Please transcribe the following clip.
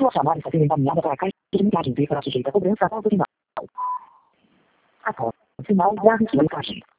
sua chamada está sendo encaminhada para a caixa de mensagem B para sujeita a cobrança após o final. Após o final, guarde sua mensagem.